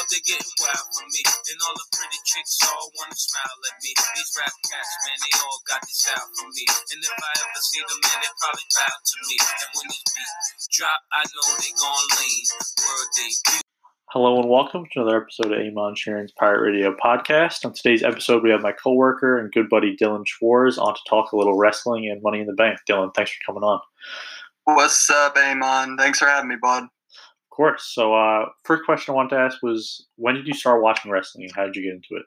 they're getting wild for me. And all the pretty chicks all wanna smile at me. These rap cats, man, they all got this out for me. And if I ever see them, man, they probably bow to me. And when this beat drop, I know they gon' lean. World debut. Hello and welcome to another episode of Amon Sharon's Pirate Radio podcast. On today's episode, we have my coworker and good buddy Dylan Schwartz on to talk a little wrestling and Money in the Bank. Dylan, thanks for coming on. What's up, Amon? Thanks for having me, bud. Of course. So, first question I wanted to ask was, when did you start watching wrestling and how did you get into it?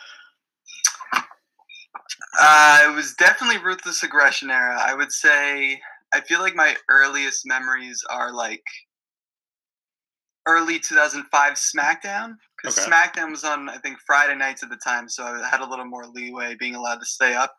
It was definitely Ruthless Aggression era. I would say, I feel like my earliest memories are like early 2005 SmackDown, because SmackDown was on, I think, Friday nights at the time, so I had a little more leeway being allowed to stay up.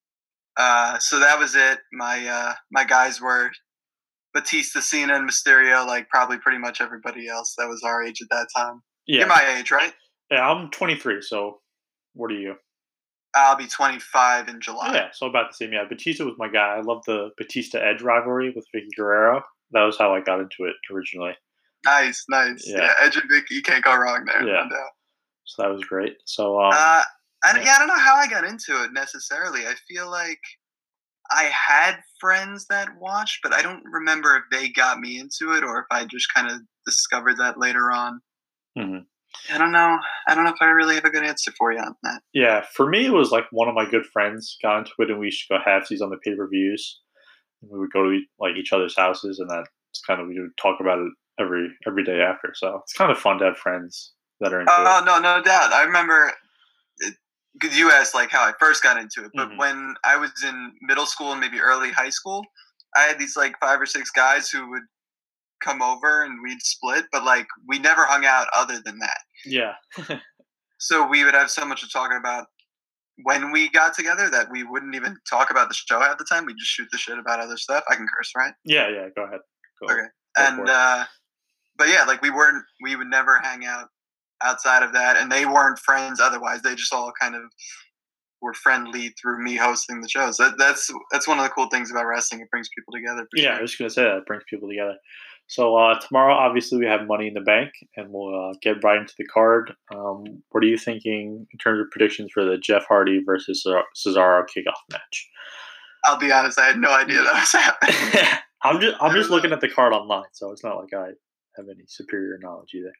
So that was it. My guys were Batista, Cena, and Mysterio, like probably pretty much everybody else that was our age at that time. Yeah. You're my age, right? Yeah, I'm 23, so what are you? I'll be 25 in July. Yeah, so about the same. Yeah, Batista was my guy. I love the Batista-Edge rivalry with Vicky Guerrero. That was how I got into it originally. Nice. Yeah, Edge and Vicky, you can't go wrong there. Yeah. No doubt. So that was great. So, I don't know how I got into it necessarily. I feel like I had friends that watched, but I don't remember if they got me into it or if I just kind of discovered that later on. Mm-hmm. I don't know if I really have a good answer for you on that. Yeah, for me, it was like one of my good friends got into it, and we used to go halfsies on the pay-per-views. We would go to each other's houses, and that's kind of, we would talk about it every day after. So it's kind of fun to have friends that are into it. Oh, no doubt. I remember, because you asked like how I first got into it, but Mm-hmm. when I was in middle school and maybe early high school, I had these like 5 or 6 guys who would come over and we'd split, but like we never hung out other than that. Yeah. So we would have so much to talk about when we got together that we wouldn't even talk about the show half the time. We'd just shoot the shit about other stuff. I can curse, right? Yeah, go ahead. Okay. And but yeah, like we would never hang out outside of that, and they weren't friends otherwise. They just all kind of were friendly through me hosting the shows. That's one of the cool things about wrestling. It brings people together. Yeah, sure. I was going to say that. It brings people together. So tomorrow, obviously, we have Money in the Bank, and we'll get right into the card. What are you thinking in terms of predictions for the Jeff Hardy versus Cesaro kickoff match? I'll be honest, I had no idea that was happening. I'm just looking at the card online, so it's not like I have any superior knowledge either.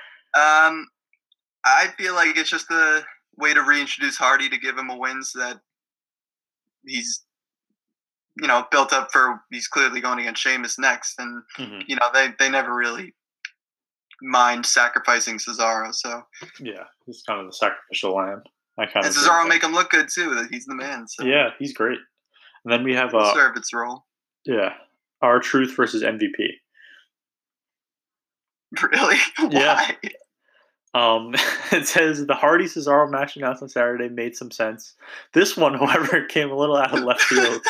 I feel like it's just a way to reintroduce Hardy to give him a win so that he's, built up for, he's clearly going against Sheamus next. And, Mm-hmm. They never really mind sacrificing Cesaro. So, yeah, he's kind of the sacrificial lamb. And Cesaro make him look good too, that he's the man. So. Yeah, he's great. And then we have It'll serve its role. Yeah, R-Truth versus MVP. Really? Why? Yeah. It says the Hardy Cesaro match announced on Saturday made some sense. This one, however, came a little out of left field.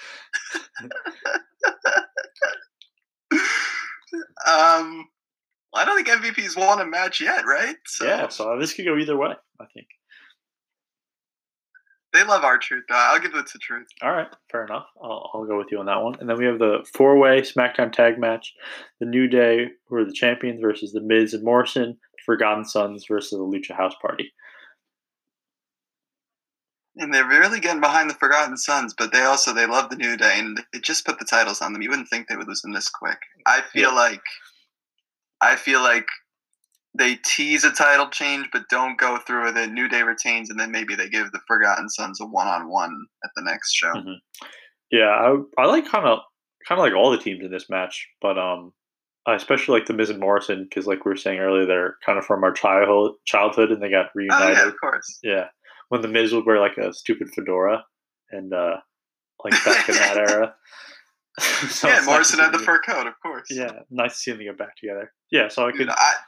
I don't think MVP's won a match yet, right? So yeah, so this could go either way, I think. They love R-Truth, though. I'll give it to Truth. All right, fair enough. I'll go with you on that one. And then we have the 4-way SmackDown tag match. The New Day, who are the champions, versus the Miz and Morrison. Forgotten Sons versus the Lucha House Party. And they're really getting behind the Forgotten Sons, but they love the New Day, and they just put the titles on them. You wouldn't think they would lose them this quick. I feel like they tease a title change, but don't go through with it. New Day retains, and then maybe they give the Forgotten Sons a one-on-one at the next show. Mm-hmm. Yeah, I like kind of like all the teams in this match, but I especially like the Miz and Morrison because, like we were saying earlier, they're kind of from our childhood, and they got reunited. Oh yeah, of course. Yeah, when the Miz would wear like a stupid fedora, and like back in that era. So yeah, Morrison had the fur coat, of course. Yeah, nice to see them get back together. Yeah, so I could.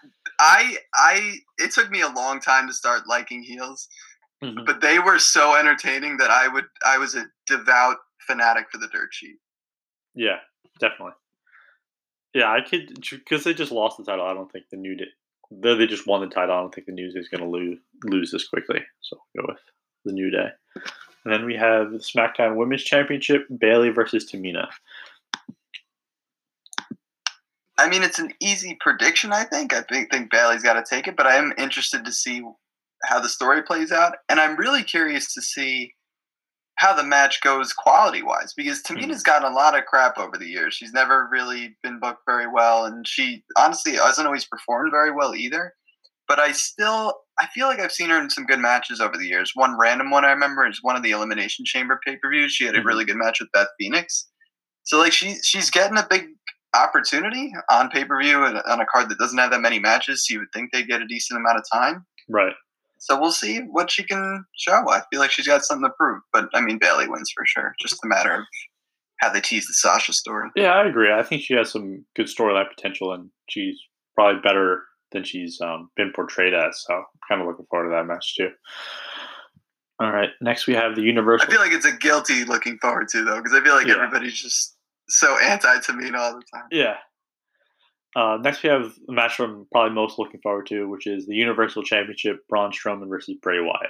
It took me a long time to start liking heels, mm-hmm. but they were so entertaining that I was a devout fanatic for the Dirt Sheet. Yeah, definitely. Yeah, I could, because they just lost the title. I don't think the New Day. They just won the title. I don't think the New Day is going to lose this quickly. So I'll go with the New Day. And then we have the SmackDown Women's Championship: Bayley versus Tamina. I mean, it's an easy prediction, I think. I think Bayley's got to take it, but I am interested to see how the story plays out. And I'm really curious to see how the match goes quality-wise, because Tamina's gotten a lot of crap over the years. She's never really been booked very well, and she honestly hasn't always performed very well either. But I feel like I've seen her in some good matches over the years. One random one I remember is one of the Elimination Chamber pay-per-views. She had a really good match with Beth Phoenix. So like she's getting a big opportunity on pay-per-view and on a card that doesn't have that many matches. So you would think they'd get a decent amount of time. Right. So we'll see what she can show. I feel like she's got something to prove. But, I mean, Bayley wins for sure. Just a matter of how they tease the Sasha story. Yeah, I agree. I think she has some good storyline potential, and she's probably better than she's been portrayed as. So I'm kind of looking forward to that match, too. All right. Next, we have the Universal. I feel like it's a guilty looking forward to, though, because I feel like everybody's just so anti-Tamina all the time. Yeah. Next, we have the match I'm probably most looking forward to, which is the Universal Championship, Braun Strowman versus Bray Wyatt.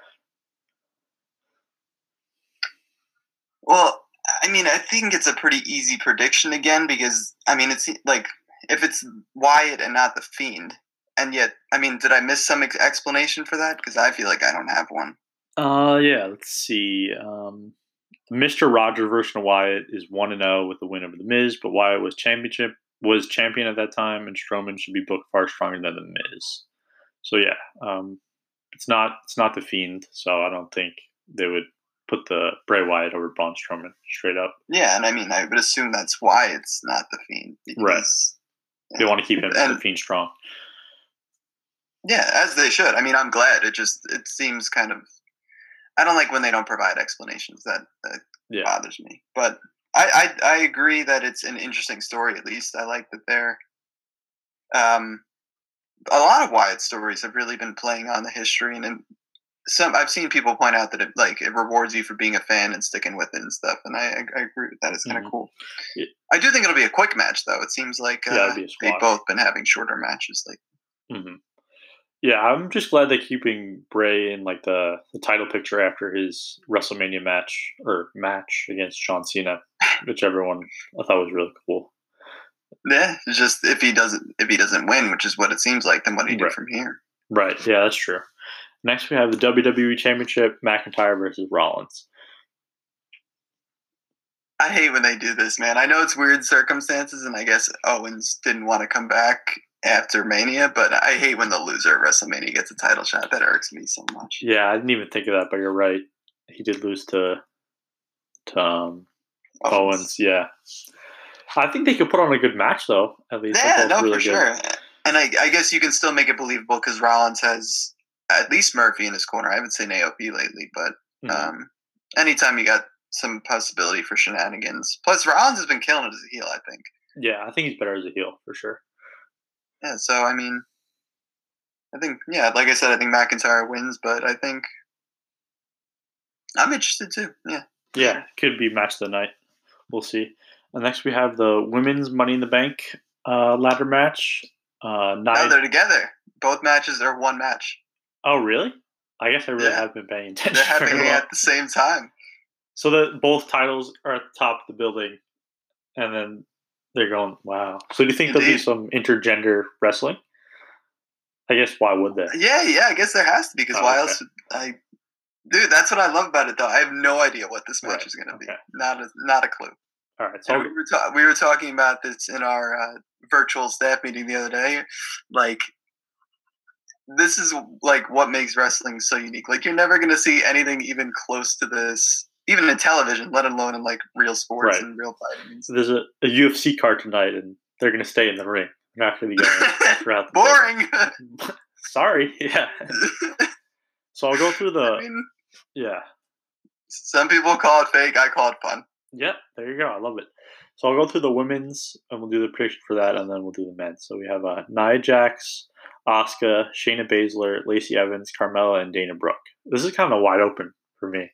Well, I mean, I think it's a pretty easy prediction again because, I mean, it's like if it's Wyatt and not The Fiend, and yet, I mean, did I miss some explanation for that? Because I feel like I don't have one. Yeah, let's see. Mr. Rogers version of Wyatt is 1-0 with the win over The Miz, but Wyatt was champion at that time, and Strowman should be booked far stronger than The Miz. So yeah, it's not The Fiend, so I don't think they would put the Bray Wyatt over Braun Strowman straight up. Yeah, and I mean, I would assume that's why it's not The Fiend. Because, right. They want to keep him The Fiend strong. Yeah, as they should. I mean, I'm glad. It seems kind of. I don't like when they don't provide explanations. That bothers me. But I agree that it's an interesting story. At least I like that they're. A lot of Wyatt stories have really been playing on the history, and some I've seen people point out that it rewards you for being a fan and sticking with it and stuff. And I agree with that. It's kind of cool. Yeah. I do think it'll be a quick match, though. It seems like they've both been having shorter matches lately. Mm-hmm. Yeah, I'm just glad they're keeping Bray in like the title picture after his WrestleMania match against John Cena, which everyone I thought was really cool. Yeah, just if he doesn't win, which is what it seems like, then what do you do from here? Right. Yeah, that's true. Next, we have the WWE Championship, McIntyre versus Rollins. I hate when they do this, man. I know it's weird circumstances, and I guess Owens didn't want to come back after Mania, but I hate when the loser at WrestleMania gets a title shot. That irks me so much. Yeah, I didn't even think of that, but you're right. He did lose to Owens. Yeah. I think they could put on a good match, though, at least. Yeah, no, really for sure. And I guess you can still make it believable because Rollins has at least Murphy in his corner. I haven't seen AOP lately, but anytime you got some possibility for shenanigans. Plus, Rollins has been killing it as a heel, I think. Yeah, I think he's better as a heel, for sure. Yeah, so, I mean, I think, like I said, I think McIntyre wins, but I think I'm interested, too. Yeah. Yeah, could be match of the night. We'll see. Next, we have the women's Money in the Bank ladder match. No, they're together. Both matches are one match. Oh, really? I guess I really have been paying attention. They're happening at the same time. So both titles are at the top of the building, and then they're going, wow. So do you think there'll be some intergender wrestling? I guess why would they? Yeah, I guess there has to be, because why else would Dude, that's what I love about it, though. I have no idea what this match is going to be. Not a clue. All right. So we were talking about this in our virtual staff meeting the other day. Like, this is like what makes wrestling so unique. Like, you're never going to see anything even close to this, even in television, let alone in like real sports and real fighting. So there's a UFC card tonight, and they're going to stay in the ring. They're not going to be going throughout the boring. Sorry. Yeah. So I'll go through Some people call it fake. I call it fun. Yep, there you go. I love it. So I'll go through the women's, and we'll do the prediction for that, and then we'll do the men's. So we have Nia Jax, Asuka, Shayna Baszler, Lacey Evans, Carmella, and Dana Brooke. This is kind of wide open for me.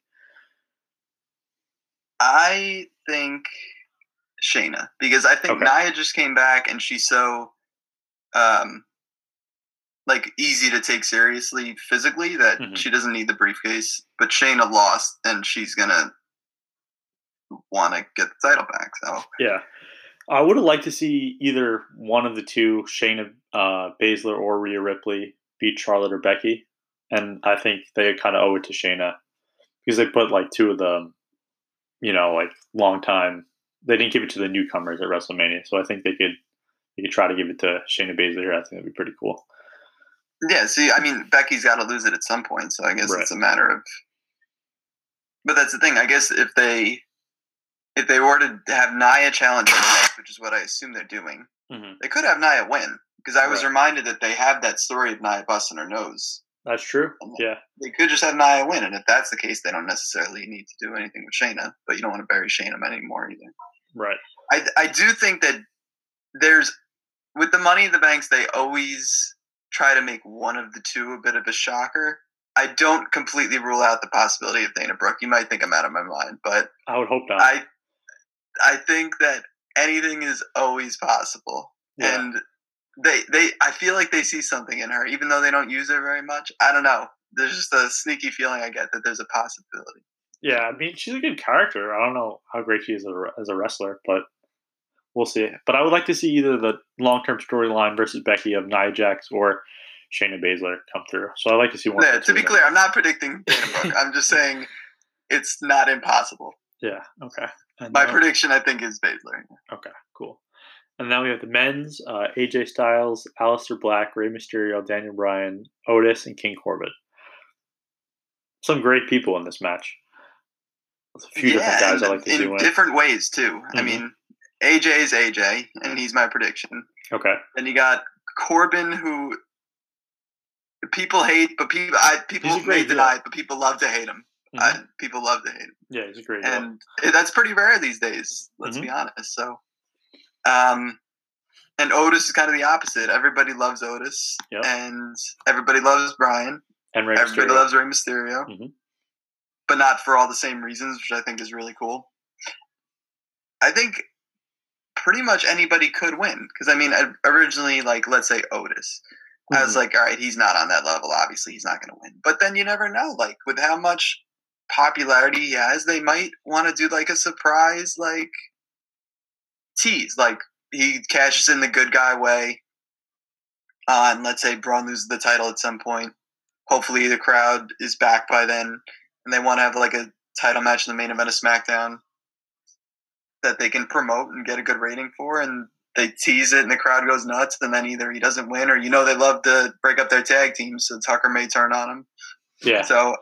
I think Shayna, because I think Nia just came back, and she's so easy to take seriously physically that she doesn't need the briefcase. But Shayna lost, and she's gonna want to get the title back. So yeah, I would have liked to see either one of the two, Shayna Baszler or Rhea Ripley, beat Charlotte or Becky, and I think they kind of owe it to Shayna because they put like two of the, like long time. They didn't give it to the newcomers at WrestleMania, so I think they could try to give it to Shayna Baszler here. I think that'd be pretty cool. Yeah, see, I mean, Becky's got to lose it at some point, so I guess it's a matter of. But that's the thing. I guess if they were to have Nia challenge her next, which is what I assume they're doing, they could have Nia win because I was reminded that they have that story of Nia busting her nose. That's true. Yeah, they could just have Nia win, and if that's the case, they don't necessarily need to do anything with Shayna. But you don't want to bury Shayna anymore either. Right. I do think that there's with the Money in the Banks, they always try to make one of the two a bit of a shocker. I don't completely rule out the possibility of Dana Brooke. You might think I'm out of my mind, but I would hope not. I think that anything is always possible, and I feel like they see something in her, even though they don't use her very much. I don't know. There's just a sneaky feeling I get that there's a possibility. Yeah, I mean, she's a good character. I don't know how great she is as a wrestler, but we'll see. But I would like to see either the long-term storyline versus Becky of Nia Jax or Shayna Baszler come through. So I'd like to see one. Yeah, to be clear, I'm not predicting Dana Brooke. I'm just saying it's not impossible. Yeah, okay. And my prediction, I think, is Baszler. Okay, cool. And now we have the men's, AJ Styles, Aleister Black, Rey Mysterio, Daniel Bryan, Otis, and King Corbin. Some great people in this match. There's a few different guys I like to see win. In different ways, too. I mean, AJ is AJ, and he's my prediction. Okay. Then you got Corbin, who people hate, but people may deny it, but people love to hate him. People love to hate him. Yeah, he's a great and that's pretty rare these days, let's be honest. So, and Otis is kind of the opposite. Everybody loves Otis, and everybody loves Bryan. And everybody loves Rey Mysterio, but not for all the same reasons, which I think is really cool. I think pretty much anybody could win because I mean, originally, like let's say Otis, I was like, all right, he's not on that level. Obviously, he's not going to win. But then you never know. Like with how much popularity he has, they might want to do like a surprise, like tease, like he cashes in the good guy way on, let's say, Braun loses the title at some point. Hopefully the crowd is back by then, and they want to have like a title match in the main event of SmackDown that they can promote and get a good rating for, and they tease it and the crowd goes nuts, and then either he doesn't win or, they love to break up their tag teams, so Tucker may turn on him. Yeah. So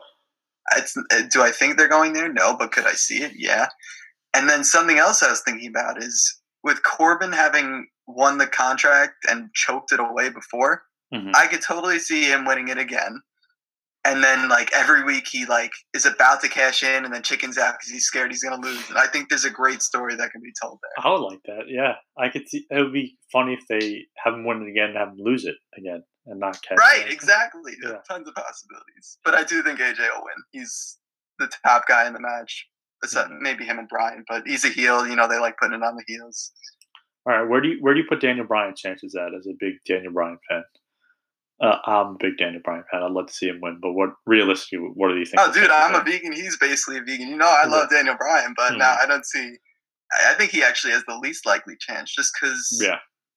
do I think they're going there? No, but could I see it? Yeah. And then something else I was thinking about is with Corbin having won the contract and choked it away before, I could totally see him winning it again. And then, like, every week he, like, is about to cash in and then chickens out because he's scared he's going to lose. And I think there's a great story that can be told there. I would like that, yeah. I could see it would be funny if they have him win it again and have him lose it again and not cash in. Right, exactly. Yeah. Tons of possibilities. But I do think AJ will win. He's the top guy in the match. Except maybe him and Bryan, but he's a heel. They like putting it on the heels. All right, where do you put Daniel Bryan's chances at as a big Daniel Bryan fan? I'm a big Daniel Bryan fan. I'd love to see him win, but realistically, what do you think? Oh, dude, I'm a vegan. He's basically a vegan. I love Daniel Bryan, but no, I don't see. I think he actually has the least likely chance, just because. Yeah.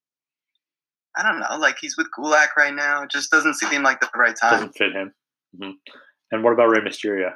I don't know. Like he's with Gulak right now. It just doesn't seem like the right time. Doesn't fit him. And what about Rey Mysterio?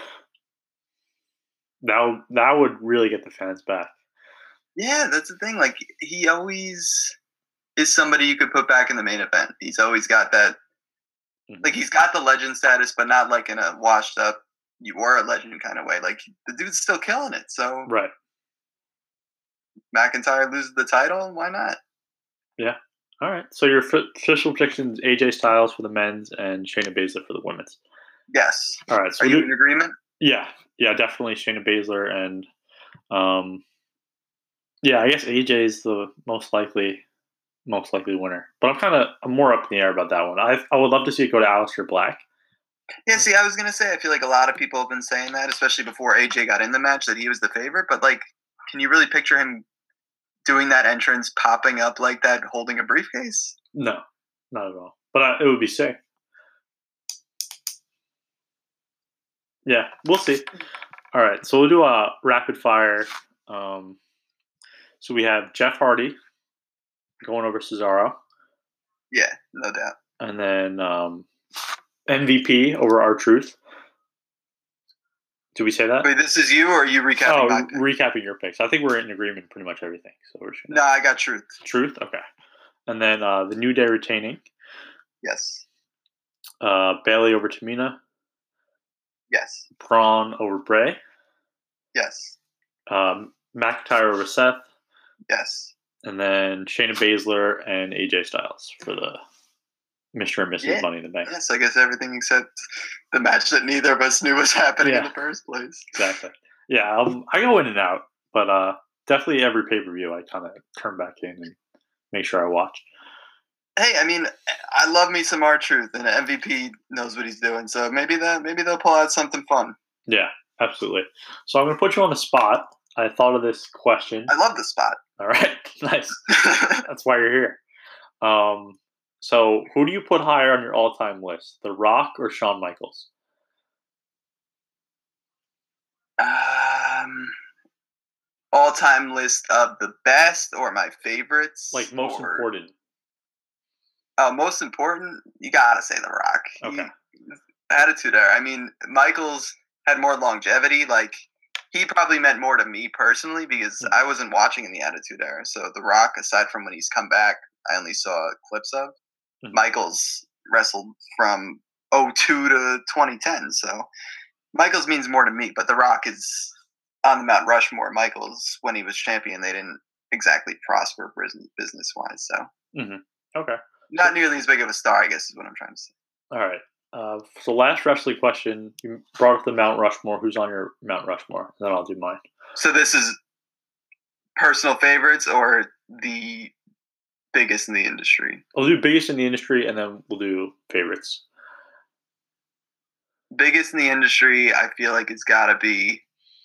That would really get the fans back. Yeah, that's the thing. Like he always is somebody you could put back in the main event. He's always got that. Like he's got the legend status, but not like in a washed up, you were a legend kind of way. Like the dude's still killing it. So right. McIntyre loses the title. Why not? Yeah. All right. So your official predictions: AJ Styles for the men's and Shayna Baszler for the women's. Yes. All right. So are you in agreement? Yeah. Definitely Shayna Baszler and, I guess AJ is the most likely winner. But I'm more up in the air about that one. I would love to see it go to Aleister Black. Yeah. See, I was gonna say I feel like a lot of people have been saying that, especially before AJ got in the match, that he was the favorite. But like, can you really picture him doing that entrance, popping up like that, holding a briefcase? No, not at all. But it would be sick. Yeah, we'll see. All right, so we'll do a rapid fire. So we have Jeff Hardy going over Cesaro. Yeah, no doubt. And then MVP over R-Truth. Did we say that? Wait, this is you, or are you recapping my pick? Recapping your picks. I think we're in agreement pretty much everything. So we're just No, I got Truth. Truth? Okay. And then the New Day retaining. Yes. Bailey over Tamina. Yes. Braun over Bray. Yes. McIntyre over Seth. Yes. And then Shayna Baszler and AJ Styles for the Mr. and Mrs. Money in the Bank. Yes, I guess everything except the match that neither of us knew was happening in the first place. Exactly. Yeah, I go in and out, but definitely every pay-per-view I kind of turn back in and make sure I watch. Hey, I mean, I love me some R-Truth, and MVP knows what he's doing, so maybe they'll pull out something fun. Yeah, absolutely. So I'm going to put you on the spot. I thought of this question. I love the spot. All right, nice. That's why you're here. So who do you put higher on your all-time list, The Rock or Shawn Michaels? All-time list of the best or my favorites? Like most important. Most important? You gotta say The Rock. Okay. Attitude Era. I mean, Michaels had more longevity. Like, he probably meant more to me personally because I wasn't watching in the Attitude Era. So The Rock, aside from when he's come back, I only saw clips of. Michaels wrestled from 2002 to 2010. So Michaels means more to me, but The Rock is on the Mount Rushmore. Michaels, when he was champion, they didn't exactly prosper business-wise. So okay. Not nearly as big of a star, I guess, is what I'm trying to say. All right. So last wrestling question, you brought up the Mount Rushmore. Who's on your Mount Rushmore? And then I'll do mine. So this is personal favorites or the biggest in the industry? We'll do biggest in the industry, and then we'll do favorites. Biggest in the industry, I feel like it's got to be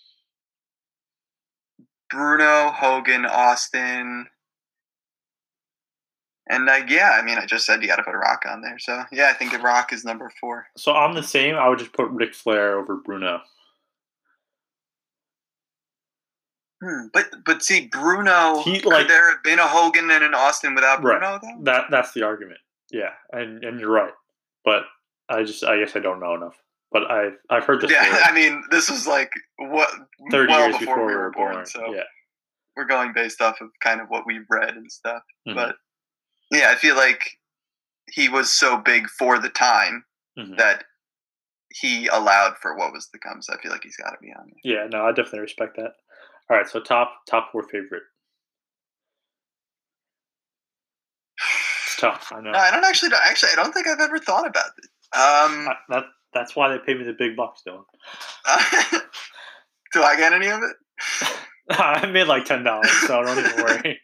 Bruno, Hogan, Austin. And I just said you got to put Rock on there. So, yeah, I think The Rock is number 4. So I'm the same. I would just put Ric Flair over Bruno. But see, Bruno, could there have been a Hogan and an Austin without Bruno, though? That's the argument. Yeah, and you're right. But I guess I don't know enough. But I've heard this. Yeah, I mean, this was like 30 years before we were born. So yeah, we're going based off of kind of what we've read and stuff. But yeah, I feel like he was so big for the time that he allowed for what was to come. So I feel like he's got to be on there. Yeah, no, I definitely respect that. All right, so top 4 favorite. It's tough, I know. No, I don't actually. I don't think I've ever thought about it. That's why they pay me the big bucks, Dylan. Do I get any of it? I made like $10, so don't even worry.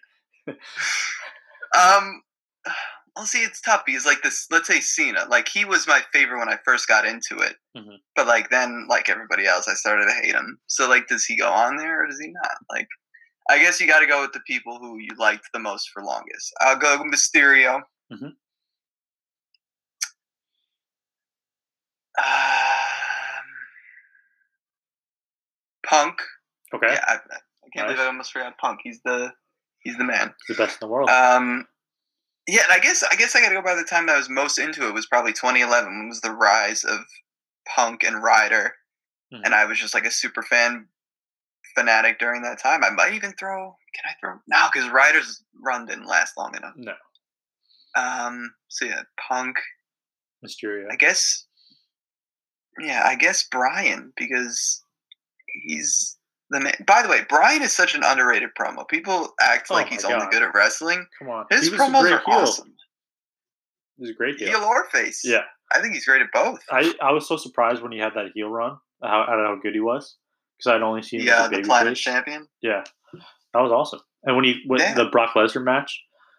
I'll see. It's tough because, like, this. Let's say Cena. Like, he was my favorite when I first got into it, but like then, like everybody else, I started to hate him. So, like, does he go on there or does he not? Like, I guess you got to go with the people who you liked the most for longest. I'll go Mysterio. Punk. Okay. Yeah, I can't believe I almost forgot Punk. He's the man. He's the best in the world. Yeah, and I guess I got to go by the time that I was most into it was probably 2011 when it was the rise of Punk and Ryder, and I was just like a super fanatic during that time. I might even throw. Can I throw? No, because Ryder's run didn't last long enough. No. So yeah, Punk. Mysterio. I guess. Yeah, I guess Bryan because he's the man. By the way, Bryan is such an underrated promo. People act like he's only good at wrestling. Come on, his promos are awesome. He's a great heel. Heel or face. Yeah, I think he's great at both. I was so surprised when he had that heel run. How good he was because I'd only seen him as a baby the Planet face. Champion. Yeah, that was awesome. And when he went the Brock Lesnar match.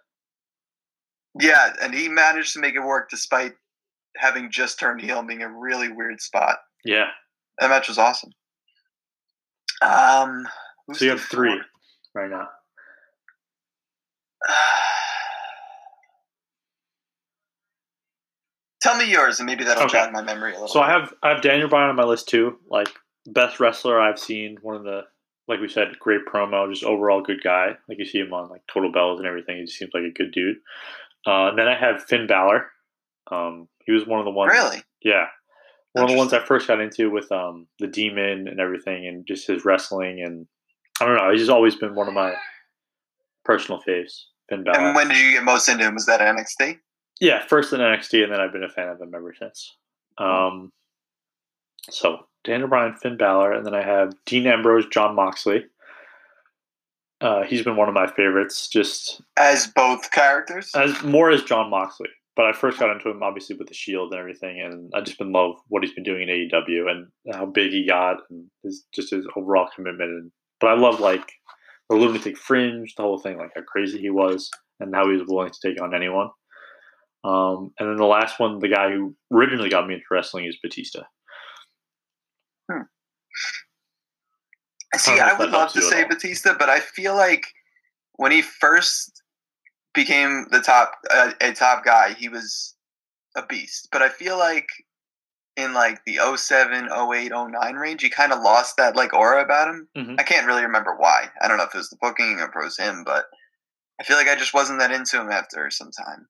Yeah, and he managed to make it work despite having just turned heel and being a really weird spot. Yeah, that match was awesome. So you have 3 right now. Tell me yours, and maybe that'll jog my memory a little. So I have Daniel Bryan on my list too. Like best wrestler I've seen, one of the like we said, great promo, just overall good guy. Like you see him on like Total Bells and everything. He just seems like a good dude. And then I have Finn Balor. He was one of the ones. Really? Yeah. One of the ones I first got into with the Demon and everything, and just his wrestling, and I don't know. He's just always been one of my personal faves. Finn Balor. And when did you get most into him? Was that NXT? Yeah, first in NXT, and then I've been a fan of him ever since. So Daniel Bryan, Finn Balor, and then I have Dean Ambrose, Jon Moxley. He's been one of my favorites, just as both characters. As Jon Moxley. But I first got into him obviously with the Shield and everything, and I just been love what he's been doing in AEW and how big he got, and his overall commitment. But I love like the Lunatic Fringe, the whole thing, like how crazy he was and how he was willing to take on anyone. And then the last one, the guy who originally got me into wrestling is Batista. See, I would love to say Batista, but I feel like when he first became a top guy, he was a beast. But I feel like in like the 07, 08, 09 range, he kind of lost that like aura about him. Mm-hmm. I can't really remember why. I don't know if it was the booking or if it was him, but I feel like I just wasn't that into him after some time.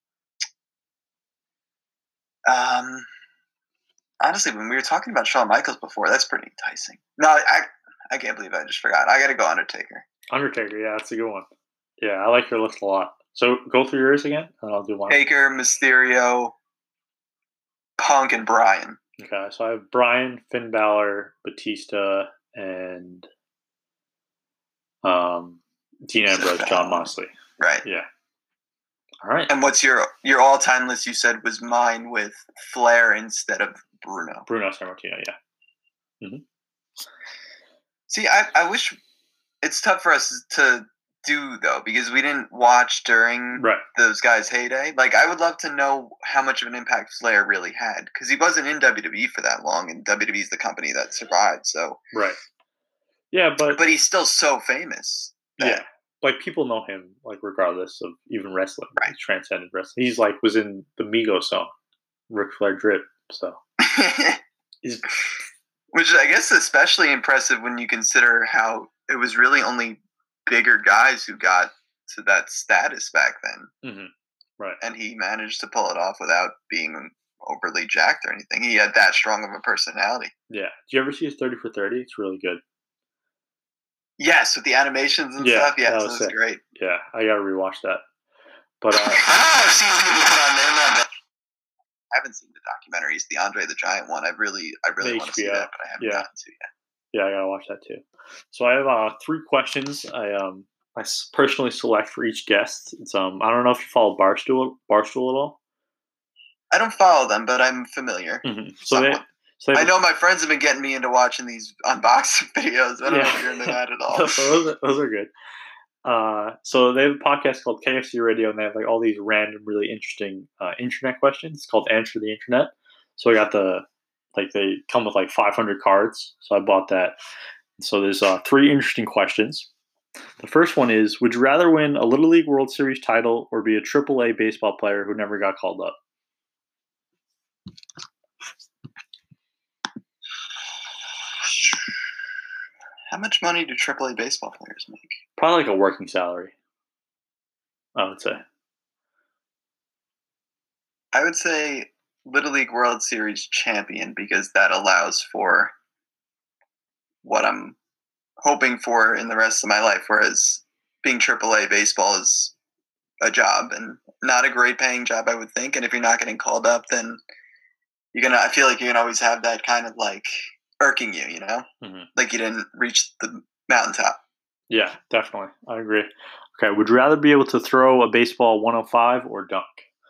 Honestly, when we were talking about Shawn Michaels before, that's pretty enticing. No, I can't believe I just forgot. I got to go Undertaker. Undertaker, yeah, that's a good one. Yeah, I like your list a lot. So go through yours again, and I'll do mine. Taker, Mysterio, Punk, and Bryan. Okay, so I have Bryan, Finn Balor, Batista, and Dean Ambrose, Jon Moxley. Right. Yeah. All right. And what's your all-time list? You said was mine with Flair instead of Bruno. Bruno Sammartino, yeah. Mm-hmm. See, I wish it's tough for us to do though because we didn't watch during those guys' heyday. Like, I would love to know how much of an impact Flair really had because he wasn't in WWE for that long, and WWE is the company that survived. So yeah, but he's still so famous. Yeah, like people know him like regardless of even wrestling. Right, he's transcended wrestling. He's like was in the Migos song, Ric Flair Drip. So, which I guess is especially impressive when you consider how it was really only bigger guys who got to that status back then. Mm-hmm. Right. And he managed to pull it off without being overly jacked or anything. He had that strong of a personality. Yeah. Do you ever see his 30 for 30? It's really good. Yes, with the animations and stuff. Yeah, that was great. Yeah, I got to rewatch that. But I've seen people put on there. I haven't seen the documentaries, the Andre the Giant one. I really want to see that, but I haven't gotten to yet. Yeah, I gotta watch that too. So I have 3 questions. I personally select for each guest. It's I don't know if you follow Barstool at all. I don't follow them, but I'm familiar. Mm-hmm. So I know my friends have been getting me into watching these unboxing videos. I don't know if you're into that at all. those are good. So they have a podcast called KFC Radio, and they have like all these random, really interesting internet questions. It's called Answer the Internet. So I got they come with like 500 cards. So I bought that. So there's 3 interesting questions. The first one is, would you rather win a Little League World Series title or be a AAA baseball player who never got called up? How much money do AAA baseball players make? Probably like a working salary, I would say. I would say Little League World Series champion because that allows for what I'm hoping for in the rest of my life, whereas being AAA baseball is a job and not a great paying job, I would think. And if you're not getting called up, then I feel like you're going to always have that kind of like irking you, you know? Mm-hmm. Like you didn't reach the mountaintop. Yeah, definitely. I agree. Okay, would you rather be able to throw a baseball 105 or dunk?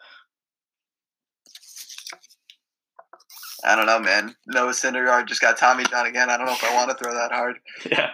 I don't know, man. Noah Syndergaard just got Tommy John again. I don't know if I want to throw that hard. Yeah.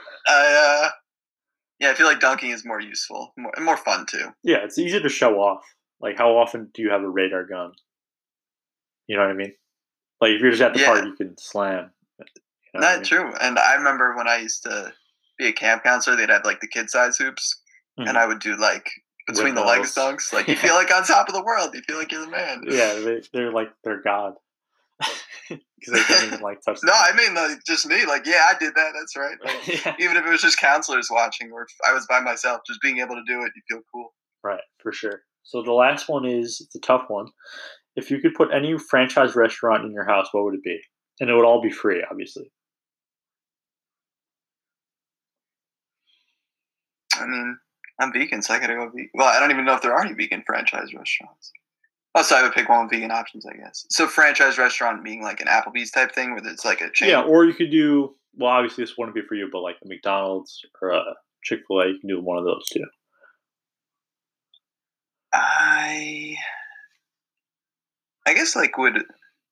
I feel like dunking is more useful and more fun too. Yeah, it's easy to show off. Like, how often do you have a radar gun? You know what I mean? Like, if you're just at the park, you can slam. You know true. And I remember when I used to be a camp counselor, they'd have like the kid-size hoops, and I would do like between the legs dunks. Like, you feel like on top of the world. You feel like you're the man. Yeah, they're like they're God. because they can't even touch. No, I mean just me. Yeah, I did that. That's right. Yeah. Even if it was just counselors watching, or if I was by myself, just being able to do it, you feel cool. Right, for sure. So the last one is the tough one. If you could put any franchise restaurant in your house, what would it be? And it would all be free, obviously. I mean, I'm vegan, so I gotta go vegan. Well, I don't even know if there are any vegan franchise restaurants. Oh, so I would pick one with vegan options, I guess. So franchise restaurant being an Applebee's type thing, where it's a chain. Yeah, or you could do, well, obviously this wouldn't be for you, but a McDonald's or a Chick-fil-A, you can do one of those too. I guess would.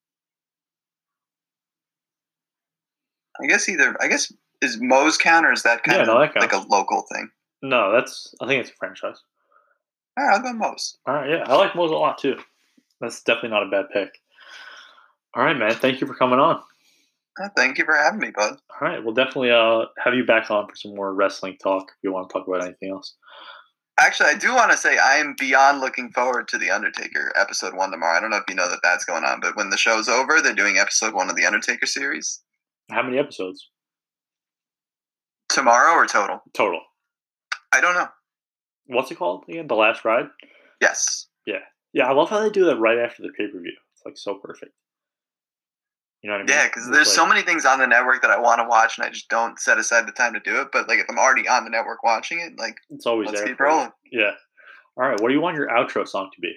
I guess is Moe's count, or is that kind of a local thing? No, I think it's a franchise. All right, I'll go Moe's. All right, yeah, I like Moe's a lot too. That's definitely not a bad pick. All right, man, thank you for coming on. Thank you for having me, bud. All right, we'll definitely have you back on for some more wrestling talk if you want to talk about anything else. Actually, I do want to say I am beyond looking forward to The Undertaker episode 1 tomorrow. I don't know if you know that that's going on, but when the show's over, they're doing episode 1 of The Undertaker series. How many episodes? Tomorrow or total? Total. I don't know. What's it called again? The Last Ride? Yes. Yeah. Yeah, I love how they do that right after the pay-per-view. It's so perfect. You know what I mean? Yeah, because there's so many things on the network that I want to watch, and I just don't set aside the time to do it. But if I'm already on the network watching it, it's always let's there. Keep rolling. Yeah. All right. What do you want your outro song to be?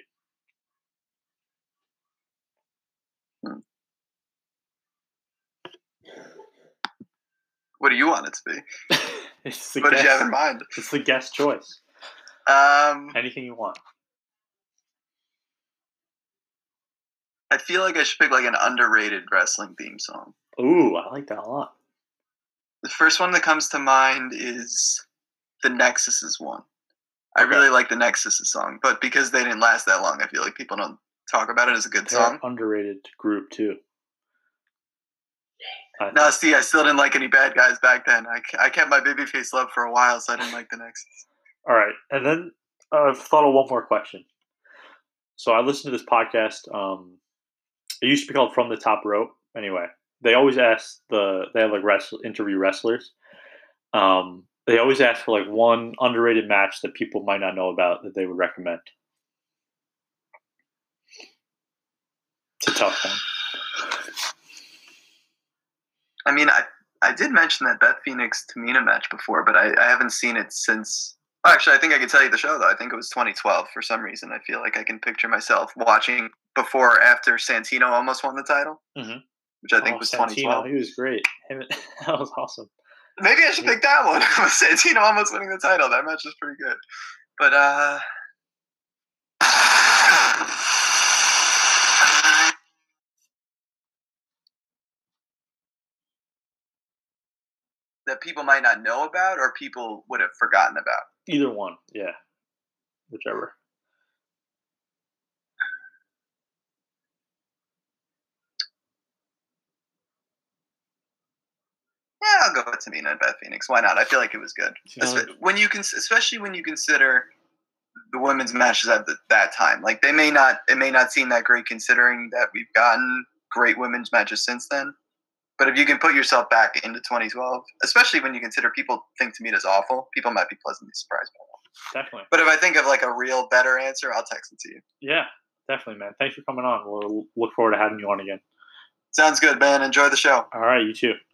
What do you want it to be? What did you have in mind? It's the guest choice. Anything you want. I feel like I should pick an underrated wrestling theme song. Ooh, I like that a lot. The first one that comes to mind is the Nexus's one. I really like the Nexus's song, but because they didn't last that long, I feel like people don't talk about it as a good song. Underrated group too. No, see, I still didn't like any bad guys back then. I kept my babyface love for a while, so I didn't like the Nexus. All right, and then I've thought of one more question. So I listened to this podcast. It used to be called From the Top Rope. Anyway, they always ask they have interview wrestlers. They always ask for one underrated match that people might not know about that they would recommend. It's a tough one. I mean, I did mention that Beth Phoenix Tamina match before, but I haven't seen it since. Oh, actually, I think I can tell you the show, though. I think it was 2012 for some reason. I feel like I can picture myself watching before or after Santino almost won the title, which I think was 2012. He was great. That was awesome. Maybe I should pick that one. Santino almost winning the title. That match is pretty good. But, that people might not know about or people would have forgotten about? Either one, yeah. Whichever. Yeah, I'll go with Tamina and Beth Phoenix. Why not? I feel like it was good. Especially when you consider the women's matches at that time. It may not seem that great considering that we've gotten great women's matches since then. But if you can put yourself back into 2012, especially when you consider people think Tamina's awful, people might be pleasantly surprised by that. Definitely. But if I think of a real better answer, I'll text it to you. Yeah, definitely, man. Thanks for coming on. We'll look forward to having you on again. Sounds good, man. Enjoy the show. All right, you too.